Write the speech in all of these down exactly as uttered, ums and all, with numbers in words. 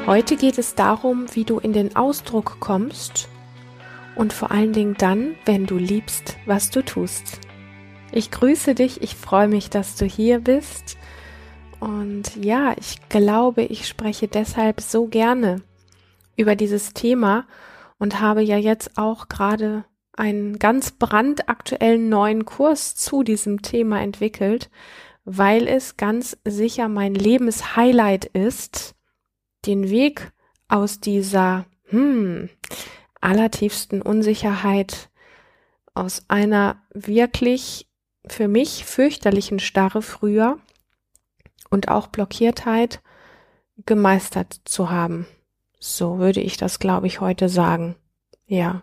Heute geht es darum, wie du in den Ausdruck kommst und vor allen Dingen dann, wenn du liebst, was du tust. Ich grüße dich, ich freue mich, dass du hier bist und ja, ich glaube, ich spreche deshalb so gerne über dieses Thema und habe ja jetzt auch gerade einen ganz brandaktuellen neuen Kurs zu diesem Thema entwickelt, weil es ganz sicher mein Lebenshighlight ist, den Weg aus dieser hm, allertiefsten Unsicherheit, aus einer wirklich für mich fürchterlichen Starre früher und auch Blockiertheit gemeistert zu haben. So würde ich das, glaube ich, heute sagen. Ja.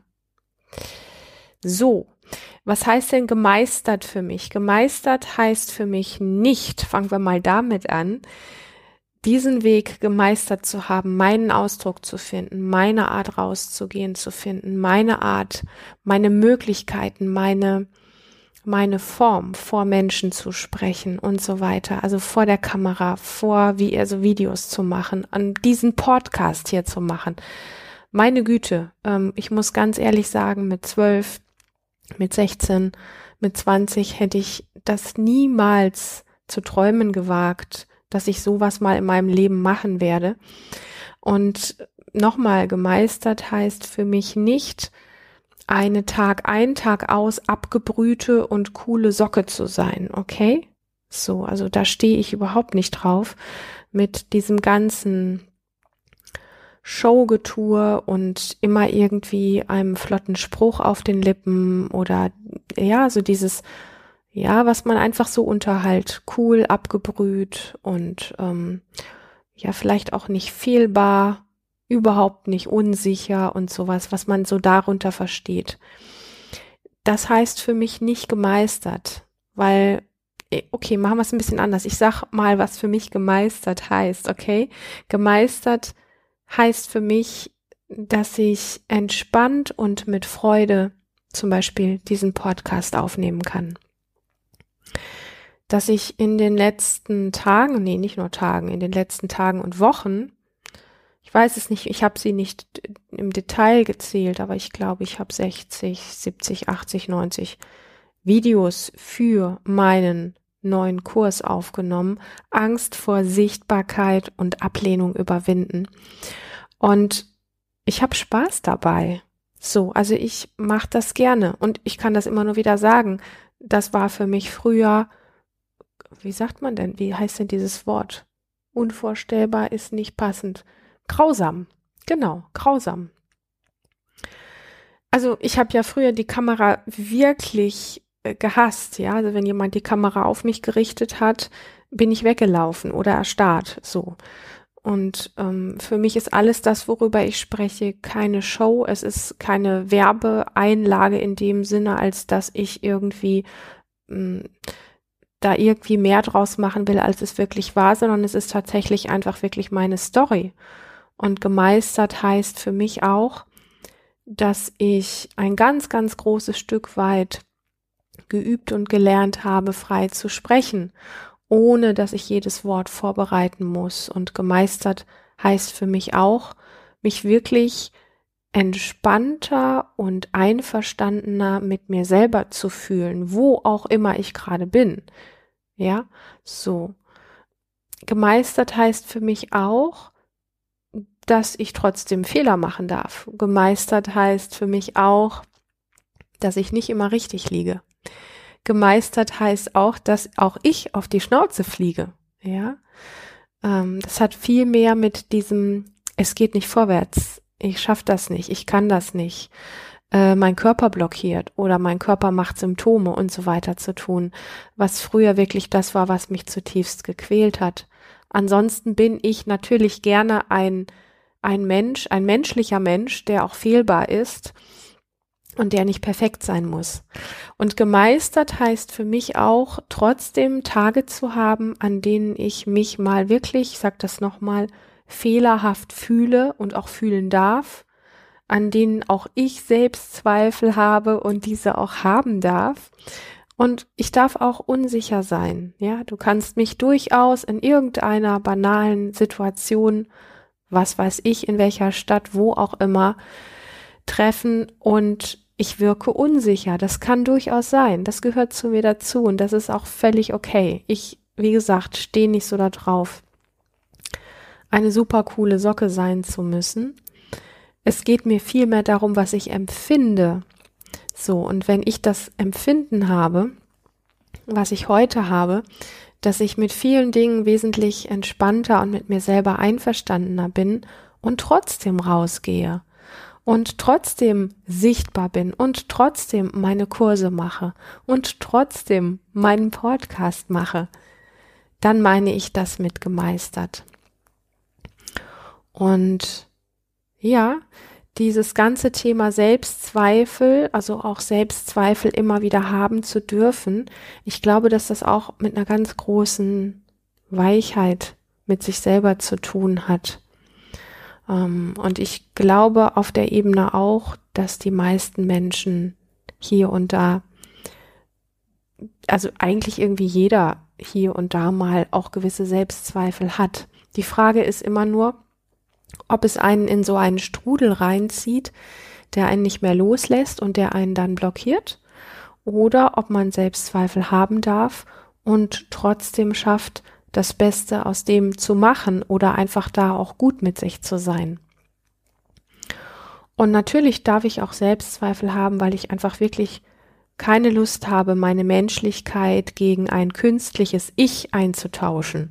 So, was heißt denn gemeistert für mich? Gemeistert heißt für mich nicht, fangen wir mal damit an, diesen Weg gemeistert zu haben, meinen Ausdruck zu finden, meine Art rauszugehen zu finden, meine Art, meine Möglichkeiten, meine, meine Form, vor Menschen zu sprechen und so weiter, also vor der Kamera, vor, wie also Videos zu machen, an diesen Podcast hier zu machen. Meine Güte, ähm, ich muss ganz ehrlich sagen, mit zwölf, mit sechzehn, mit zwanzig hätte ich das niemals zu träumen gewagt, dass ich sowas mal in meinem Leben machen werde. Und nochmal, gemeistert heißt für mich nicht, eine Tag ein, Tag aus abgebrühte und coole Socke zu sein, okay? So, also da stehe ich überhaupt nicht drauf mit diesem ganzen Showgetue und immer irgendwie einem flotten Spruch auf den Lippen oder ja, so dieses Ja, was man einfach so unterhalt, cool, abgebrüht und ähm, ja, vielleicht auch nicht fehlbar, überhaupt nicht unsicher und sowas, was man so darunter versteht. Das heißt für mich nicht gemeistert, weil, okay, machen wir es ein bisschen anders. Ich sag mal, was für mich gemeistert heißt, okay? Gemeistert heißt für mich, dass ich entspannt und mit Freude zum Beispiel diesen Podcast aufnehmen kann. Dass ich in den letzten Tagen, nee, nicht nur Tagen, in den letzten Tagen und Wochen, ich weiß es nicht, ich habe sie nicht im Detail gezählt, aber ich glaube, ich habe sechzig, siebzig, achtzig, neunzig Videos für meinen neuen Kurs aufgenommen, Angst vor Sichtbarkeit und Ablehnung überwinden. Und ich habe Spaß dabei. So, also ich mache das gerne und ich kann das immer nur wieder sagen. Das war für mich früher, wie sagt man denn, wie heißt denn dieses Wort? Unvorstellbar ist nicht passend. Grausam, genau, grausam. Also ich habe ja früher die Kamera wirklich äh, gehasst, ja, also wenn jemand die Kamera auf mich gerichtet hat, bin ich weggelaufen oder erstarrt, so. Und ähm, für mich ist alles das, worüber ich spreche, keine Show. Es ist keine Werbeeinlage in dem Sinne, als dass ich irgendwie mh, da irgendwie mehr draus machen will, als es wirklich war, sondern es ist tatsächlich einfach wirklich meine Story. Und gemeistert heißt für mich auch, dass ich ein ganz, ganz großes Stück weit geübt und gelernt habe, frei zu sprechen, ohne dass ich jedes Wort vorbereiten muss. Und gemeistert heißt für mich auch, mich wirklich entspannter und einverstandener mit mir selber zu fühlen, wo auch immer ich gerade bin. Ja, so. Gemeistert heißt für mich auch, dass ich trotzdem Fehler machen darf. Gemeistert heißt für mich auch, dass ich nicht immer richtig liege. Gemeistert heißt auch, dass auch ich auf die Schnauze fliege. Ja, ähm, das hat viel mehr mit diesem, es geht nicht vorwärts, ich schaffe das nicht, ich kann das nicht, äh, mein Körper blockiert oder mein Körper macht Symptome und so weiter zu tun, was früher wirklich das war, was mich zutiefst gequält hat. Ansonsten bin ich natürlich gerne ein ein Mensch, ein menschlicher Mensch, der auch fehlbar ist und der nicht perfekt sein muss. Und gemeistert heißt für mich auch, trotzdem Tage zu haben, an denen ich mich mal wirklich, ich sag das nochmal, fehlerhaft fühle und auch fühlen darf, an denen auch ich selbst Zweifel habe und diese auch haben darf. Und ich darf auch unsicher sein. Ja, du kannst mich durchaus in irgendeiner banalen Situation was weiß ich, in welcher Stadt, wo auch immer, treffen und ich wirke unsicher. Das kann durchaus sein. Das gehört zu mir dazu und das ist auch völlig okay. Ich, wie gesagt, stehe nicht so da drauf, eine super coole Socke sein zu müssen. Es geht mir vielmehr darum, was ich empfinde. So, und wenn ich das Empfinden habe, was ich heute habe, dass ich mit vielen Dingen wesentlich entspannter und mit mir selber einverstandener bin und trotzdem rausgehe und trotzdem sichtbar bin und trotzdem meine Kurse mache und trotzdem meinen Podcast mache, dann meine ich das mit gemeistert. Und ja, dieses ganze Thema Selbstzweifel, also auch Selbstzweifel immer wieder haben zu dürfen, ich glaube, dass das auch mit einer ganz großen Weichheit mit sich selber zu tun hat. Und ich glaube auf der Ebene auch, dass die meisten Menschen hier und da, also eigentlich irgendwie jeder hier und da mal auch gewisse Selbstzweifel hat. Die Frage ist immer nur, ob es einen in so einen Strudel reinzieht, der einen nicht mehr loslässt und der einen dann blockiert, oder ob man Selbstzweifel haben darf und trotzdem schafft, das Beste aus dem zu machen oder einfach da auch gut mit sich zu sein. Und natürlich darf ich auch Selbstzweifel haben, weil ich einfach wirklich keine Lust habe, meine Menschlichkeit gegen ein künstliches Ich einzutauschen.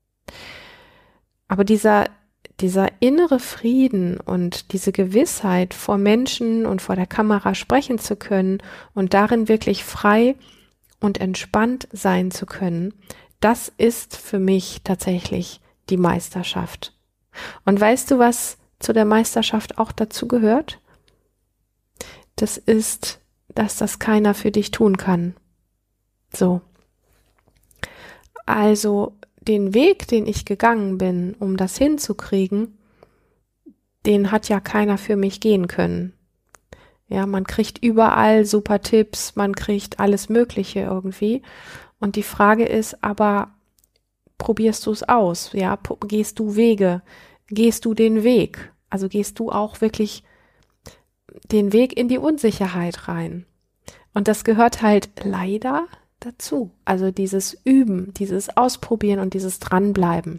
Aber dieser Dieser innere Frieden und diese Gewissheit, vor Menschen und vor der Kamera sprechen zu können und darin wirklich frei und entspannt sein zu können, das ist für mich tatsächlich die Meisterschaft. Und weißt du, was zu der Meisterschaft auch dazu gehört? Das ist, dass das keiner für dich tun kann. So. Also, den Weg, den ich gegangen bin, um das hinzukriegen, den hat ja keiner für mich gehen können. Ja, man kriegt überall super Tipps, man kriegt alles Mögliche irgendwie. Und die Frage ist aber, probierst du es aus? Ja, gehst du Wege? Gehst du den Weg? Also gehst du auch wirklich den Weg in die Unsicherheit rein? Und das gehört halt leider dazu. Also dieses Üben, dieses Ausprobieren und dieses Dranbleiben.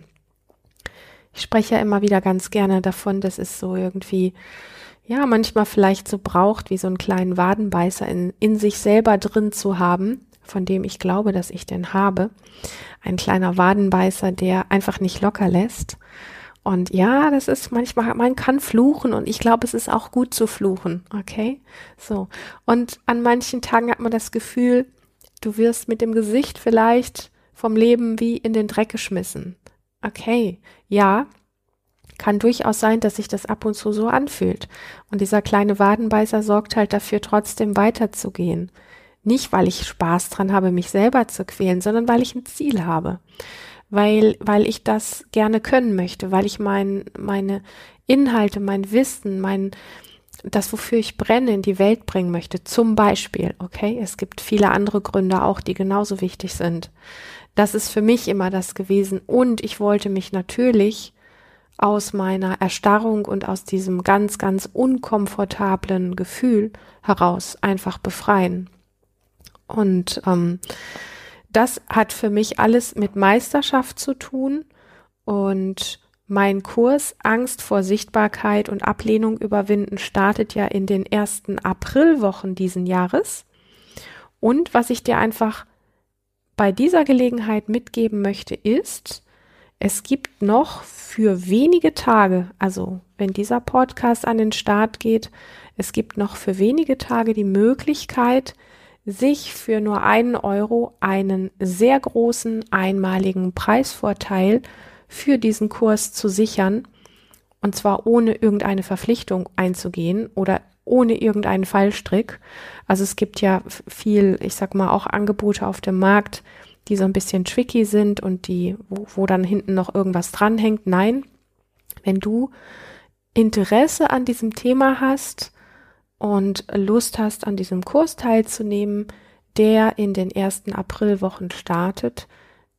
Ich spreche ja immer wieder ganz gerne davon, dass es so irgendwie, ja, manchmal vielleicht so braucht, wie so einen kleinen Wadenbeißer in, in sich selber drin zu haben, von dem ich glaube, dass ich den habe. Ein kleiner Wadenbeißer, der einfach nicht locker lässt. Und ja, das ist manchmal, man kann fluchen und ich glaube, es ist auch gut zu fluchen, okay? So. Und an manchen Tagen hat man das Gefühl, du wirst mit dem Gesicht vielleicht vom Leben wie in den Dreck geschmissen. Okay, ja, kann durchaus sein, dass sich das ab und zu so anfühlt. Und dieser kleine Wadenbeißer sorgt halt dafür, trotzdem weiterzugehen. Nicht, weil ich Spaß dran habe, mich selber zu quälen, sondern weil ich ein Ziel habe. Weil, weil ich das gerne können möchte, weil ich mein, meine Inhalte, mein Wissen, mein das, wofür ich brenne, in die Welt bringen möchte, zum Beispiel, okay? Es gibt viele andere Gründe auch, die genauso wichtig sind. Das ist für mich immer das gewesen und ich wollte mich natürlich aus meiner Erstarrung und aus diesem ganz, ganz unkomfortablen Gefühl heraus einfach befreien. Und ähm, das hat für mich alles mit Meisterschaft zu tun und mein Kurs Angst vor Sichtbarkeit und Ablehnung überwinden startet ja in den ersten Aprilwochen diesen Jahres. Und was ich dir einfach bei dieser Gelegenheit mitgeben möchte, ist, es gibt noch für wenige Tage, also wenn dieser Podcast an den Start geht, es gibt noch für wenige Tage die Möglichkeit, sich für nur einen Euro einen sehr großen einmaligen Preisvorteil für diesen Kurs zu sichern, und zwar ohne irgendeine Verpflichtung einzugehen oder ohne irgendeinen Fallstrick. Also es gibt ja viel, ich sag mal, auch Angebote auf dem Markt, die so ein bisschen tricky sind und die, wo, wo dann hinten noch irgendwas dranhängt. Nein, wenn du Interesse an diesem Thema hast und Lust hast, an diesem Kurs teilzunehmen, der in den ersten Aprilwochen startet,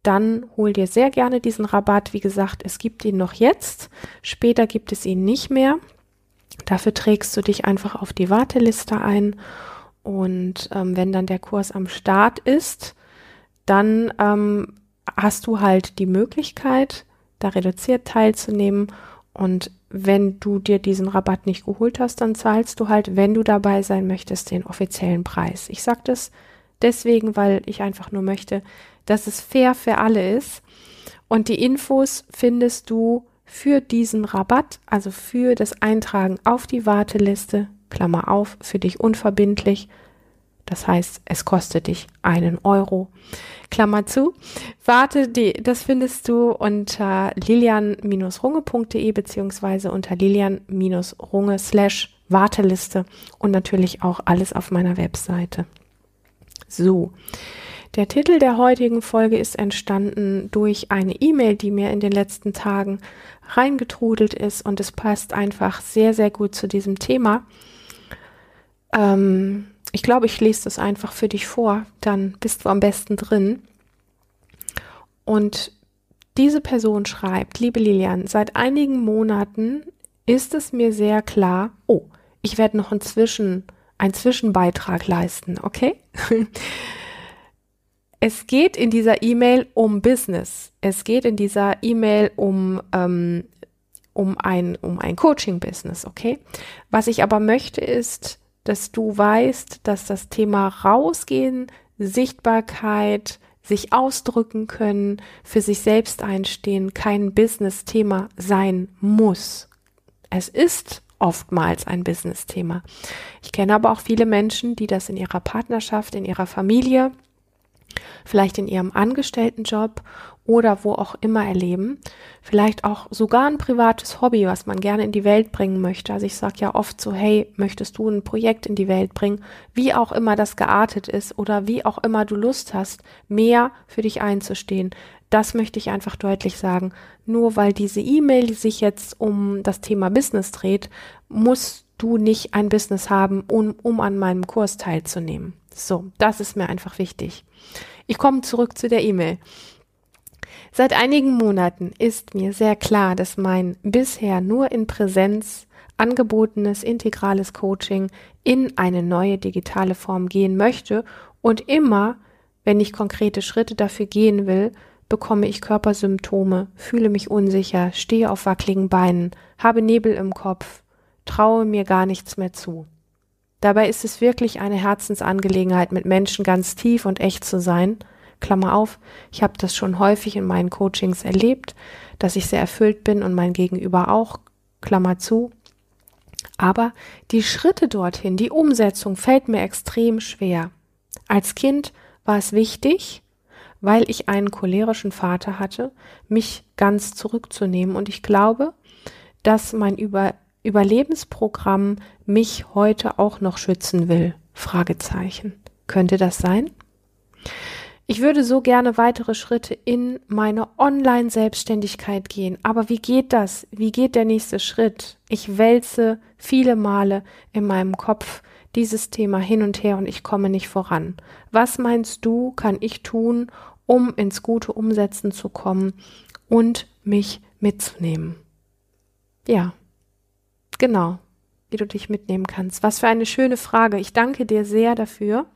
dann hol dir sehr gerne diesen Rabatt. Wie gesagt, es gibt ihn noch jetzt, später gibt es ihn nicht mehr. Dafür trägst du dich einfach auf die Warteliste ein und ähm, wenn dann der Kurs am Start ist, dann ähm, hast du halt die Möglichkeit, da reduziert teilzunehmen und wenn du dir diesen Rabatt nicht geholt hast, dann zahlst du halt, wenn du dabei sein möchtest, den offiziellen Preis. Ich sage das deswegen, weil ich einfach nur möchte, dass es fair für alle ist und die Infos findest du für diesen Rabatt, also für das Eintragen auf die Warteliste, Klammer auf, für dich unverbindlich. Das heißt, es kostet dich einen Euro. Klammer zu. Warte, die, das findest du unter lilian Bindestrich runge Punkt de beziehungsweise unter lilian Bindestrich runge slash Warteliste und natürlich auch alles auf meiner Webseite. So, der Titel der heutigen Folge ist entstanden durch eine E-Mail, die mir in den letzten Tagen reingetrudelt ist und es passt einfach sehr, sehr gut zu diesem Thema. Ähm, ich glaube, ich lese das einfach für dich vor, dann bist du am besten drin. Und diese Person schreibt: Liebe Lilian, seit einigen Monaten ist es mir sehr klar, oh, ich werde noch einen, Zwischen, einen Zwischenbeitrag leisten, okay? Es geht in dieser E-Mail um Business. Es geht in dieser E-Mail um, ähm, um ein, um ein Coaching-Business, okay? Was ich aber möchte ist, dass du weißt, dass das Thema Rausgehen, Sichtbarkeit, sich ausdrücken können, für sich selbst einstehen, kein Business-Thema sein muss. Es ist oftmals ein Business-Thema. Ich kenne aber auch viele Menschen, die das in ihrer Partnerschaft, in ihrer Familie, vielleicht in ihrem Angestelltenjob oder wo auch immer erleben, vielleicht auch sogar ein privates Hobby, was man gerne in die Welt bringen möchte. Also ich sage ja oft so, hey, möchtest du ein Projekt in die Welt bringen, wie auch immer das geartet ist oder wie auch immer du Lust hast, mehr für dich einzustehen. Das möchte ich einfach deutlich sagen. Nur weil diese E-Mail sich jetzt um das Thema Business dreht, musst du nicht ein Business haben, um, um an meinem Kurs teilzunehmen. So, das ist mir einfach wichtig. Ich komme zurück zu der E-Mail. Seit einigen Monaten ist mir sehr klar, dass mein bisher nur in Präsenz angebotenes integrales Coaching in eine neue digitale Form gehen möchte und immer, wenn ich konkrete Schritte dafür gehen will, bekomme ich Körpersymptome, fühle mich unsicher, stehe auf wackeligen Beinen, habe Nebel im Kopf, traue mir gar nichts mehr zu. Dabei ist es wirklich eine Herzensangelegenheit, mit Menschen ganz tief und echt zu sein. Klammer auf, ich habe das schon häufig in meinen Coachings erlebt, dass ich sehr erfüllt bin und mein Gegenüber auch, Klammer zu. Aber die Schritte dorthin, die Umsetzung fällt mir extrem schwer. Als Kind war es wichtig, weil ich einen cholerischen Vater hatte, mich ganz zurückzunehmen. Und ich glaube, dass mein Über Überlebensprogramm mich heute auch noch schützen will. Fragezeichen. Könnte das sein? Ich würde so gerne weitere Schritte in meine Online-Selbstständigkeit gehen. Aber wie geht das? Wie geht der nächste Schritt? Ich wälze viele Male in meinem Kopf dieses Thema hin und her und ich komme nicht voran. Was meinst du, kann ich tun, um ins gute Umsetzen zu kommen und mich mitzunehmen? Ja, genau, wie du dich mitnehmen kannst. Was für eine schöne Frage. Ich danke dir sehr dafür.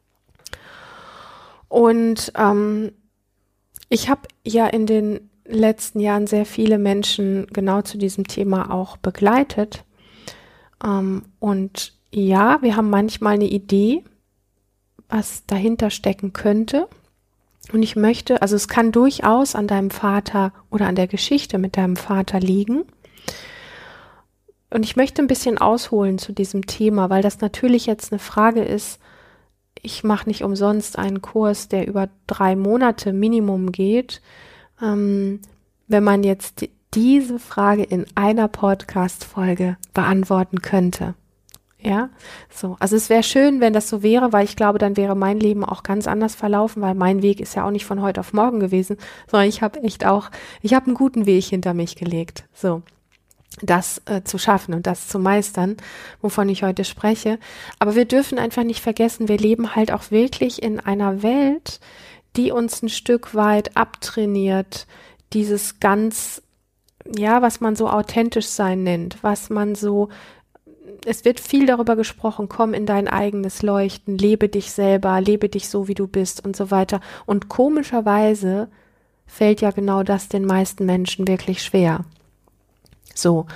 Und ähm, ich habe ja in den letzten Jahren sehr viele Menschen genau zu diesem Thema auch begleitet. Ähm, und ja, wir haben manchmal eine Idee, was dahinter stecken könnte. Und ich möchte, also es kann durchaus an deinem Vater oder an der Geschichte mit deinem Vater liegen. Und ich möchte ein bisschen ausholen zu diesem Thema, weil das natürlich jetzt eine Frage ist. Ich mache nicht umsonst einen Kurs, der über drei Monate Minimum geht. Ähm, wenn man jetzt die, diese Frage in einer Podcast-Folge beantworten könnte. Ja, so. Also es wäre schön, wenn das so wäre, weil ich glaube, dann wäre mein Leben auch ganz anders verlaufen, weil mein Weg ist ja auch nicht von heute auf morgen gewesen, sondern ich habe echt auch, ich habe einen guten Weg hinter mich gelegt. So. Das äh, zu schaffen und das zu meistern, wovon ich heute spreche. Aber wir dürfen einfach nicht vergessen, wir leben halt auch wirklich in einer Welt, die uns ein Stück weit abtrainiert, dieses ganz, ja, was man so authentisch sein nennt, was man so, es wird viel darüber gesprochen, komm in dein eigenes Leuchten, lebe dich selber, lebe dich so, wie du bist und so weiter. Und komischerweise fällt ja genau das den meisten Menschen wirklich schwer. So,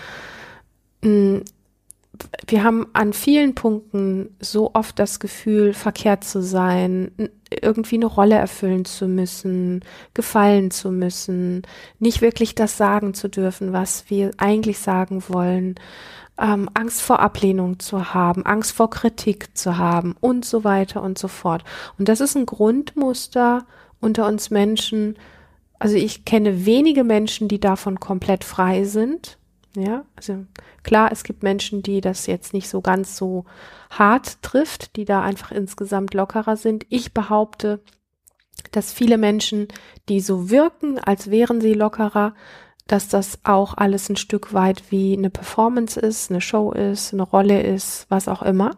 wir haben an vielen Punkten so oft das Gefühl, verkehrt zu sein, irgendwie eine Rolle erfüllen zu müssen, gefallen zu müssen, nicht wirklich das sagen zu dürfen, was wir eigentlich sagen wollen, ähm, Angst vor Ablehnung zu haben, Angst vor Kritik zu haben und so weiter und so fort. Und das ist ein Grundmuster unter uns Menschen. Also ich kenne wenige Menschen, die davon komplett frei sind. Ja, also klar, es gibt Menschen, die das jetzt nicht so ganz so hart trifft, die da einfach insgesamt lockerer sind. Ich behaupte, dass viele Menschen, die so wirken, als wären sie lockerer, dass das auch alles ein Stück weit wie eine Performance ist, eine Show ist, eine Rolle ist, was auch immer.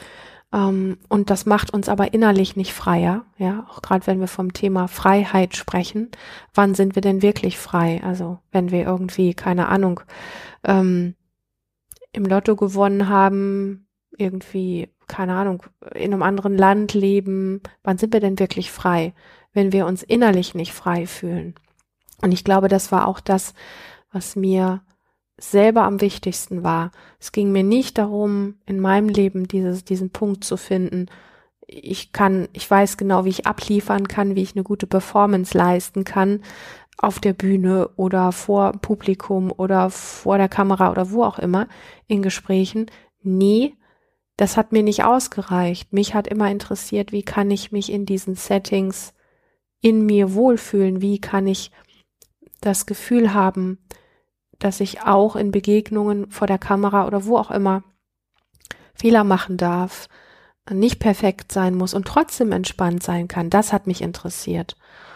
Um, und das macht uns aber innerlich nicht freier, ja, auch gerade wenn wir vom Thema Freiheit sprechen. Wann sind wir denn wirklich frei? Also wenn wir irgendwie, keine Ahnung, ähm, im Lotto gewonnen haben, irgendwie, keine Ahnung, in einem anderen Land leben, wann sind wir denn wirklich frei? Wenn wir uns innerlich nicht frei fühlen. Und ich glaube, das war auch das, was mir selber am wichtigsten war. Es ging mir nicht darum, in meinem Leben dieses, diesen Punkt zu finden. Ich kann, ich weiß genau, wie ich abliefern kann, wie ich eine gute Performance leisten kann auf der Bühne oder vor Publikum oder vor der Kamera oder wo auch immer in Gesprächen. Nee, das hat mir nicht ausgereicht. Mich hat immer interessiert, wie kann ich mich in diesen Settings in mir wohlfühlen? Wie kann ich das Gefühl haben, dass ich auch in Begegnungen vor der Kamera oder wo auch immer Fehler machen darf, nicht perfekt sein muss und trotzdem entspannt sein kann. Das hat mich interessiert.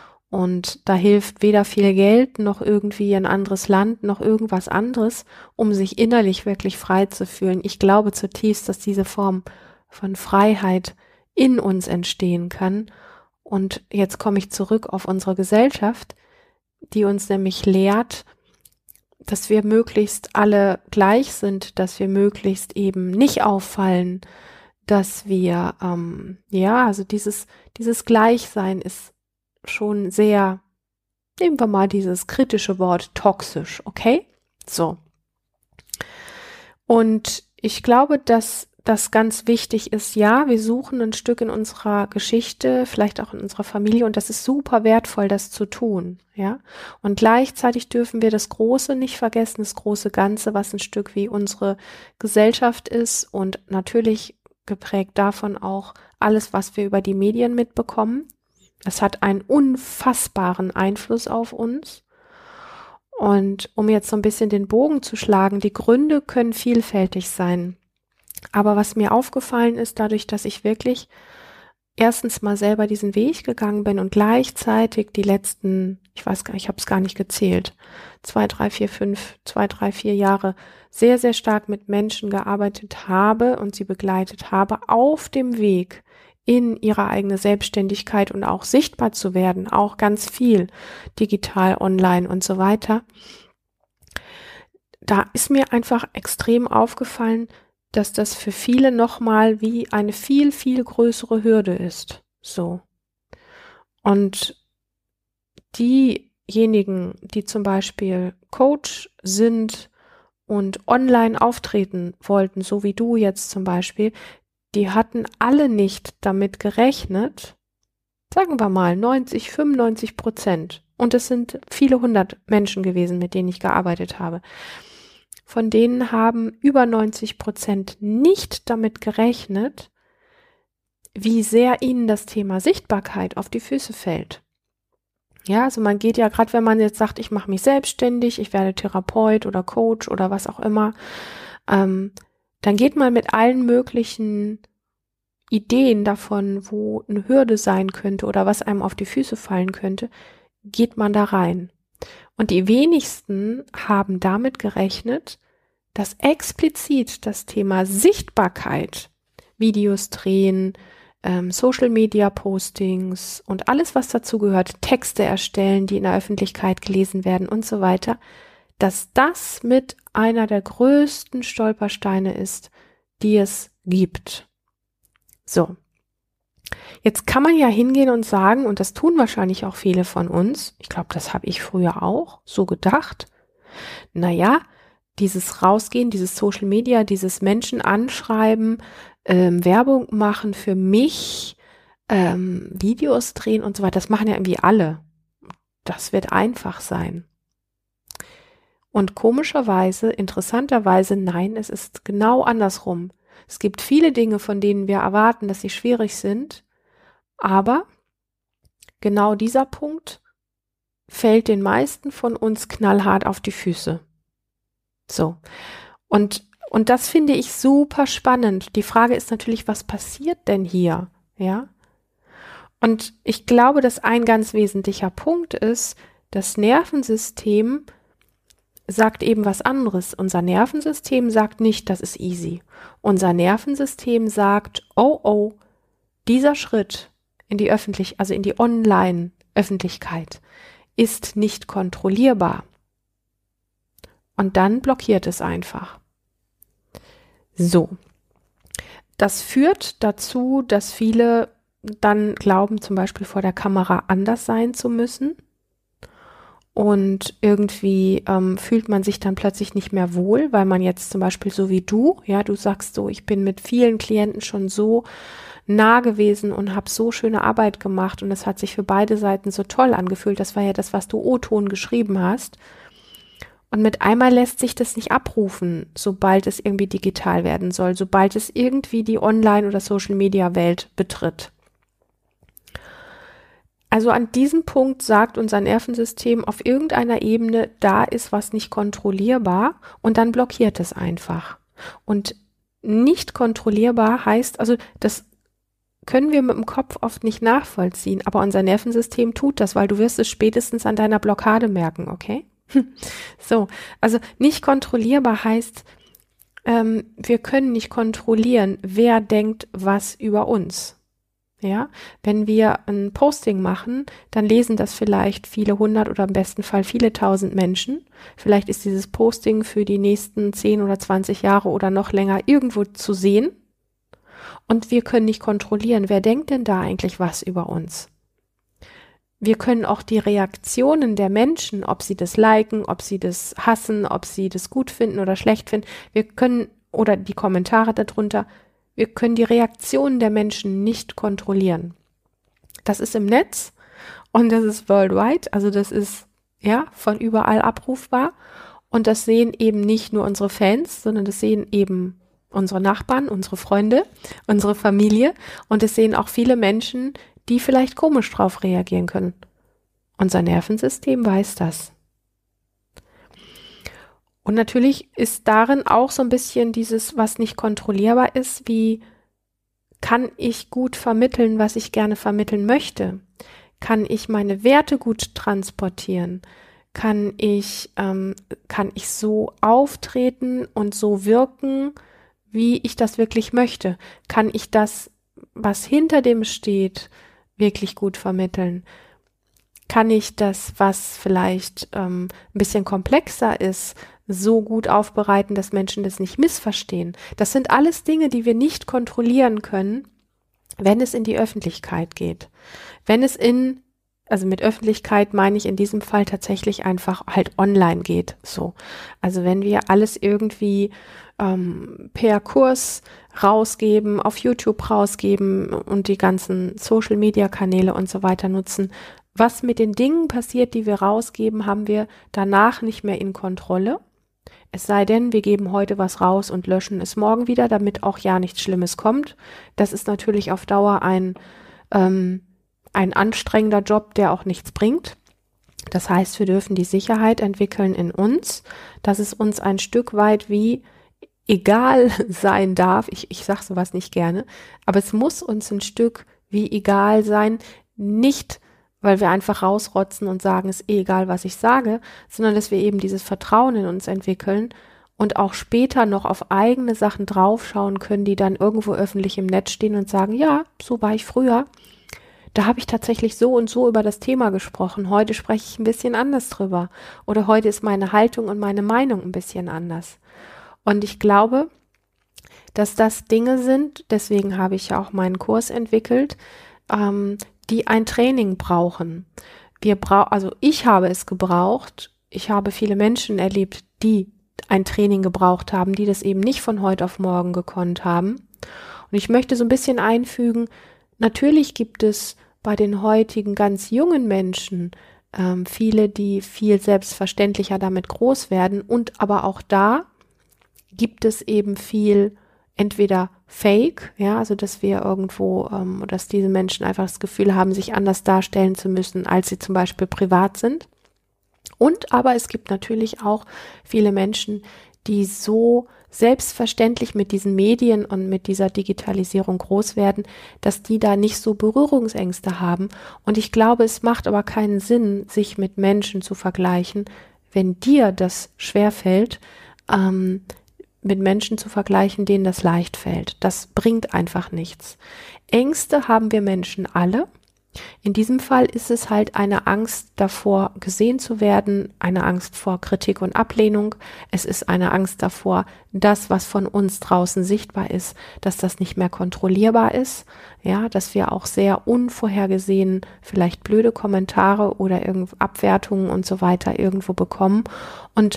Und da hilft weder viel Geld noch irgendwie ein anderes Land noch irgendwas anderes, um sich innerlich wirklich frei zu fühlen. Ich glaube zutiefst, dass diese Form von Freiheit in uns entstehen kann. Und jetzt komme ich zurück auf unsere Gesellschaft, die uns nämlich lehrt, dass wir möglichst alle gleich sind, dass wir möglichst eben nicht auffallen, dass wir, ähm, ja, also dieses, dieses Gleichsein ist schon sehr, nehmen wir mal dieses kritische Wort toxisch, okay? So. Und ich glaube, dass das ganz wichtig ist, ja, wir suchen ein Stück in unserer Geschichte, vielleicht auch in unserer Familie und das ist super wertvoll, das zu tun, ja. Und gleichzeitig dürfen wir das Große nicht vergessen, das große Ganze, was ein Stück wie unsere Gesellschaft ist und natürlich geprägt davon auch alles, was wir über die Medien mitbekommen. Das hat einen unfassbaren Einfluss auf uns. Und um jetzt so ein bisschen den Bogen zu schlagen, die Gründe können vielfältig sein. Aber was mir aufgefallen ist, dadurch, dass ich wirklich erstens mal selber diesen Weg gegangen bin und gleichzeitig die letzten, ich weiß gar nicht, ich habe es gar nicht gezählt, zwei, drei, vier, fünf, zwei, drei, vier Jahre sehr, sehr stark mit Menschen gearbeitet habe und sie begleitet habe auf dem Weg in ihre eigene Selbstständigkeit und auch sichtbar zu werden, auch ganz viel digital, online und so weiter. Da ist mir einfach extrem aufgefallen, dass das für viele nochmal wie eine viel, viel größere Hürde ist. So. Und diejenigen, die zum Beispiel Coach sind und online auftreten wollten, so wie du jetzt zum Beispiel, die hatten alle nicht damit gerechnet, sagen wir mal neunzig, fünfundneunzig Prozent. Und es sind viele hundert Menschen gewesen, mit denen ich gearbeitet habe. Von denen haben über neunzig Prozent nicht damit gerechnet, wie sehr ihnen das Thema Sichtbarkeit auf die Füße fällt. Ja, also man geht ja, gerade wenn man jetzt sagt, ich mache mich selbstständig, ich werde Therapeut oder Coach oder was auch immer, ähm, dann geht man mit allen möglichen Ideen davon, wo eine Hürde sein könnte oder was einem auf die Füße fallen könnte, geht man da rein. Und die wenigsten haben damit gerechnet, dass explizit das Thema Sichtbarkeit, Videos drehen, ähm, Social-Media-Postings und alles, was dazu gehört, Texte erstellen, die in der Öffentlichkeit gelesen werden und so weiter, dass das mit einer der größten Stolpersteine ist, die es gibt. So. Jetzt kann man ja hingehen und sagen, und das tun wahrscheinlich auch viele von uns, ich glaube, das habe ich früher auch so gedacht, naja, dieses Rausgehen, dieses Social Media, dieses Menschen anschreiben, ähm, Werbung machen für mich, ähm, Videos drehen und so weiter, das machen ja irgendwie alle. Das wird einfach sein. Und komischerweise, interessanterweise, nein, es ist genau andersrum. Es gibt viele Dinge, von denen wir erwarten, dass sie schwierig sind, aber genau dieser Punkt fällt den meisten von uns knallhart auf die Füße. So. Und, und das finde ich super spannend. Die Frage ist natürlich, was passiert denn hier? Ja. Und ich glaube, dass ein ganz wesentlicher Punkt ist, das Nervensystem sagt eben was anderes. Unser Nervensystem sagt nicht, das ist easy. Unser Nervensystem sagt, oh, oh, dieser Schritt in die Öffentlich-, also in die Online-Öffentlichkeit ist nicht kontrollierbar. Und dann blockiert es einfach. So. Das führt dazu, dass viele dann glauben, zum Beispiel vor der Kamera anders sein zu müssen. Und irgendwie ähm, fühlt man sich dann plötzlich nicht mehr wohl, weil man jetzt zum Beispiel so wie du, ja, du sagst so, ich bin mit vielen Klienten schon so nah gewesen und habe so schöne Arbeit gemacht und es hat sich für beide Seiten so toll angefühlt. Das war ja das, was du O-Ton geschrieben hast. Und mit einmal lässt sich das nicht abrufen, sobald es irgendwie digital werden soll, sobald es irgendwie die Online- oder Social-Media-Welt betritt. Also an diesem Punkt sagt unser Nervensystem auf irgendeiner Ebene, da ist was nicht kontrollierbar und dann blockiert es einfach. Und nicht kontrollierbar heißt, also das können wir mit dem Kopf oft nicht nachvollziehen, aber unser Nervensystem tut das, weil du wirst es spätestens an deiner Blockade merken, okay? So, also nicht kontrollierbar heißt, ähm, wir können nicht kontrollieren, wer denkt was über uns. Ja, wenn wir ein Posting machen, dann lesen das vielleicht viele hundert oder im besten Fall viele tausend Menschen. Vielleicht ist dieses Posting für die nächsten zehn oder zwanzig Jahre oder noch länger irgendwo zu sehen. Und wir können nicht kontrollieren, wer denkt denn da eigentlich was über uns? Wir können auch die Reaktionen der Menschen, ob sie das liken, ob sie das hassen, ob sie das gut finden oder schlecht finden, wir können, oder die Kommentare darunter, wir können die Reaktionen der Menschen nicht kontrollieren. Das ist im Netz und das ist worldwide, also das ist ja von überall abrufbar und das sehen eben nicht nur unsere Fans, sondern das sehen eben unsere Nachbarn, unsere Freunde, unsere Familie und es sehen auch viele Menschen, die vielleicht komisch drauf reagieren können. Unser Nervensystem weiß das. Und natürlich ist darin auch so ein bisschen dieses, was nicht kontrollierbar ist, wie kann ich gut vermitteln, was ich gerne vermitteln möchte? Kann ich meine Werte gut transportieren? Kann ich, ähm, kann ich so auftreten und so wirken, wie ich das wirklich möchte? Kann ich das, was hinter dem steht, wirklich gut vermitteln? Kann ich das, was vielleicht ähm, ein bisschen komplexer ist, so gut aufbereiten, dass Menschen das nicht missverstehen? Das sind alles Dinge, die wir nicht kontrollieren können, wenn es in die Öffentlichkeit geht. Wenn es in, also mit Öffentlichkeit meine ich in diesem Fall tatsächlich einfach halt online geht, so. Also wenn wir alles irgendwie ähm, per Kurs rausgeben, auf YouTube rausgeben und die ganzen Social-Media-Kanäle und so weiter nutzen, was mit den Dingen passiert, die wir rausgeben, haben wir danach nicht mehr in Kontrolle. Es sei denn, wir geben heute was raus und löschen es morgen wieder, damit auch ja nichts Schlimmes kommt. Das ist natürlich auf Dauer ein, ähm, ein anstrengender Job, der auch nichts bringt. Das heißt, wir dürfen die Sicherheit entwickeln in uns, dass es uns ein Stück weit wie egal sein darf. Ich, ich sage sowas nicht gerne, aber es muss uns ein Stück wie egal sein, nicht weil wir einfach rausrotzen und sagen, ist eh egal, was ich sage, sondern dass wir eben dieses Vertrauen in uns entwickeln und auch später noch auf eigene Sachen draufschauen können, die dann irgendwo öffentlich im Netz stehen und sagen, ja, so war ich früher. Da habe ich tatsächlich so und so über das Thema gesprochen. Heute spreche ich ein bisschen anders drüber. Oder heute ist meine Haltung und meine Meinung ein bisschen anders. Und ich glaube, dass das Dinge sind, deswegen habe ich ja auch meinen Kurs entwickelt, ähm, die ein Training brauchen. Wir brau- also ich habe es gebraucht. Ich habe viele Menschen erlebt, die ein Training gebraucht haben, die das eben nicht von heute auf morgen gekonnt haben. Und ich möchte so ein bisschen einfügen, natürlich gibt es bei den heutigen ganz jungen Menschen ähm, viele, die viel selbstverständlicher damit groß werden, und aber auch da gibt es eben viel entweder Fake, ja, also dass wir irgendwo, ähm, dass diese Menschen einfach das Gefühl haben, sich anders darstellen zu müssen, als sie zum Beispiel privat sind. Und aber es gibt natürlich auch viele Menschen, die so selbstverständlich mit diesen Medien und mit dieser Digitalisierung groß werden, dass die da nicht so Berührungsängste haben. Und ich glaube, es macht aber keinen Sinn, sich mit Menschen zu vergleichen, wenn dir das schwerfällt, ähm, mit Menschen zu vergleichen, denen das leicht fällt. Das bringt einfach nichts. Ängste haben wir Menschen alle. In diesem Fall ist es halt eine Angst davor, gesehen zu werden, eine Angst vor Kritik und Ablehnung. Es ist eine Angst davor, das, was von uns draußen sichtbar ist, dass das nicht mehr kontrollierbar ist. Ja, dass wir auch sehr unvorhergesehen vielleicht blöde Kommentare oder irgend Abwertungen und so weiter irgendwo bekommen. Und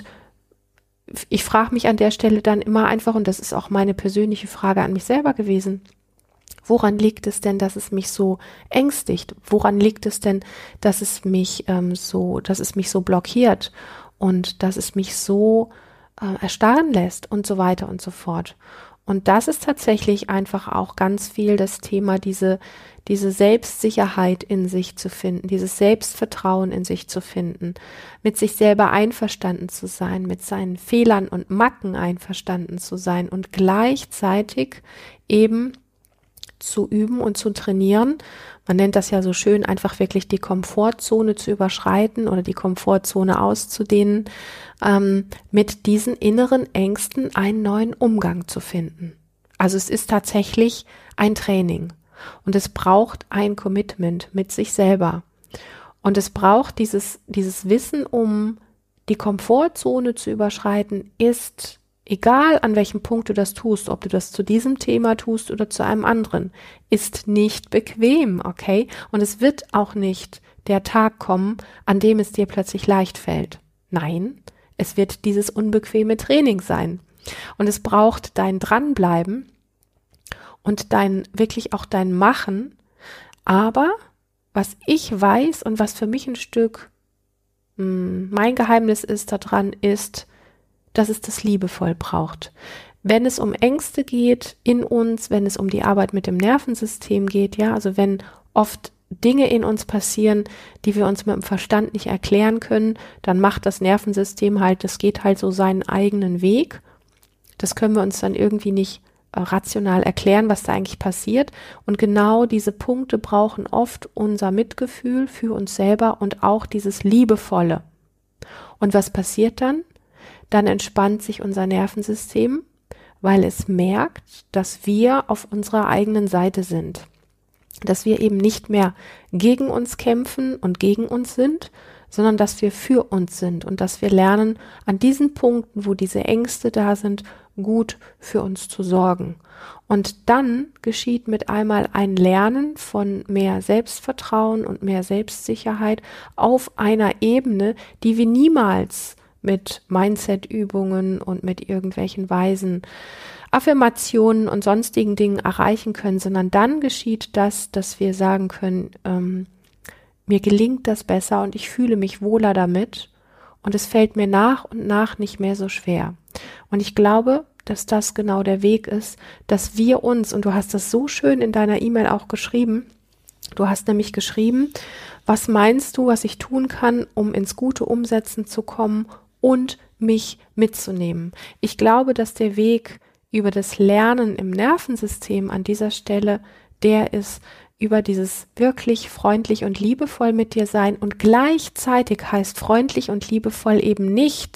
ich frage mich an der Stelle dann immer einfach, und das ist auch meine persönliche Frage an mich selber gewesen: Woran liegt es denn, dass es mich so ängstigt? Woran liegt es denn, dass es mich ähm, so, dass es mich so blockiert und dass es mich so äh, erstarren lässt und so weiter und so fort? Und das ist tatsächlich einfach auch ganz viel das Thema, diese, diese Selbstsicherheit in sich zu finden, dieses Selbstvertrauen in sich zu finden, mit sich selber einverstanden zu sein, mit seinen Fehlern und Macken einverstanden zu sein und gleichzeitig eben zu üben und zu trainieren. Man nennt das ja so schön, einfach wirklich die Komfortzone zu überschreiten oder die Komfortzone auszudehnen, ähm, mit diesen inneren Ängsten einen neuen Umgang zu finden. Also es ist tatsächlich ein Training und es braucht ein Commitment mit sich selber. Und es braucht dieses, dieses Wissen, um die Komfortzone zu überschreiten, ist egal, an welchem Punkt du das tust, ob du das zu diesem Thema tust oder zu einem anderen, ist nicht bequem, okay? Und es wird auch nicht der Tag kommen, an dem es dir plötzlich leicht fällt. Nein, es wird dieses unbequeme Training sein. Und es braucht dein Dranbleiben und dein, wirklich auch dein Machen. Aber was ich weiß und was für mich ein Stück mh, mein Geheimnis ist daran, ist, dass es das liebevoll braucht. Wenn es um Ängste geht in uns, wenn es um die Arbeit mit dem Nervensystem geht, ja, also wenn oft Dinge in uns passieren, die wir uns mit dem Verstand nicht erklären können, dann macht das Nervensystem halt, das geht halt so seinen eigenen Weg. Das können wir uns dann irgendwie nicht äh, rational erklären, was da eigentlich passiert. Und genau diese Punkte brauchen oft unser Mitgefühl für uns selber und auch dieses Liebevolle. Und was passiert dann? Dann entspannt sich unser Nervensystem, weil es merkt, dass wir auf unserer eigenen Seite sind. Dass wir eben nicht mehr gegen uns kämpfen und gegen uns sind, sondern dass wir für uns sind und dass wir lernen, an diesen Punkten, wo diese Ängste da sind, gut für uns zu sorgen. Und dann geschieht mit einmal ein Lernen von mehr Selbstvertrauen und mehr Selbstsicherheit auf einer Ebene, die wir niemals mit Mindset-Übungen und mit irgendwelchen weisen Affirmationen und sonstigen Dingen erreichen können, sondern dann geschieht das, dass wir sagen können, ähm, mir gelingt das besser und ich fühle mich wohler damit und es fällt mir nach und nach nicht mehr so schwer. Und ich glaube, dass das genau der Weg ist, dass wir uns, und du hast das so schön in deiner E-Mail auch geschrieben, du hast nämlich geschrieben, was meinst du, was ich tun kann, um ins gute Umsetzen zu kommen und mich mitzunehmen. Ich glaube, dass der Weg über das Lernen im Nervensystem an dieser Stelle der ist, über dieses wirklich freundlich und liebevoll mit dir sein, und gleichzeitig heißt freundlich und liebevoll eben nicht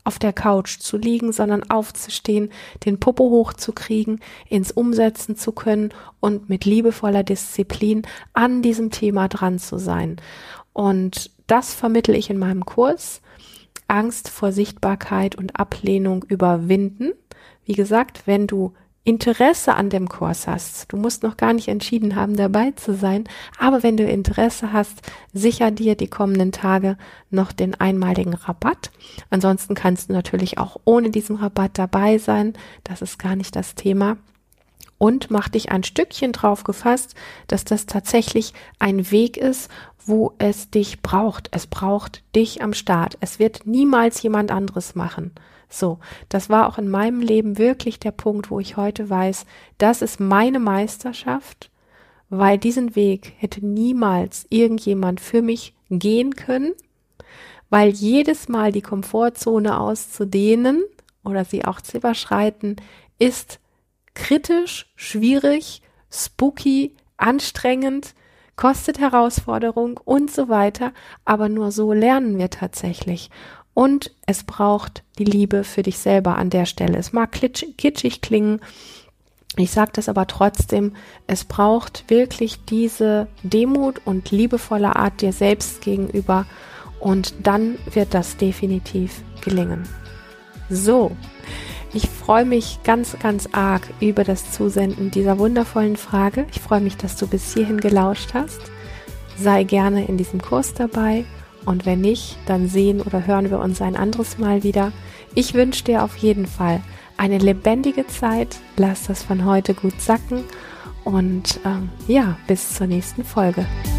auf der Couch zu liegen, sondern aufzustehen, den Popo hochzukriegen, ins Umsetzen zu können und mit liebevoller Disziplin an diesem Thema dran zu sein. Und das vermittle ich in meinem Kurs. Angst vor Sichtbarkeit und Ablehnung überwinden. Wie gesagt, wenn du Interesse an dem Kurs hast, du musst noch gar nicht entschieden haben, dabei zu sein, aber wenn du Interesse hast, sicher dir die kommenden Tage noch den einmaligen Rabatt. Ansonsten kannst du natürlich auch ohne diesen Rabatt dabei sein, das ist gar nicht das Thema. Und mach dich ein Stückchen drauf gefasst, dass das tatsächlich ein Weg ist, wo es dich braucht. Es braucht dich am Start. Es wird niemals jemand anderes machen. So, das war auch in meinem Leben wirklich der Punkt, wo ich heute weiß, das ist meine Meisterschaft, weil diesen Weg hätte niemals irgendjemand für mich gehen können, weil jedes Mal die Komfortzone auszudehnen oder sie auch zu überschreiten, ist kritisch, schwierig, spooky, anstrengend, kostet Herausforderung und so weiter, aber nur so lernen wir tatsächlich. Und es braucht die Liebe für dich selber an der Stelle. Es mag kitschig klingen, ich sage das aber trotzdem, es braucht wirklich diese Demut und liebevolle Art dir selbst gegenüber und dann wird das definitiv gelingen. So, ich freue mich ganz, ganz arg über das Zusenden dieser wundervollen Frage. Ich freue mich, dass du bis hierhin gelauscht hast. Sei gerne in diesem Kurs dabei. Und wenn nicht, dann sehen oder hören wir uns ein anderes Mal wieder. Ich wünsche dir auf jeden Fall eine lebendige Zeit. Lass das von heute gut sacken. Und ähm, ja, bis zur nächsten Folge.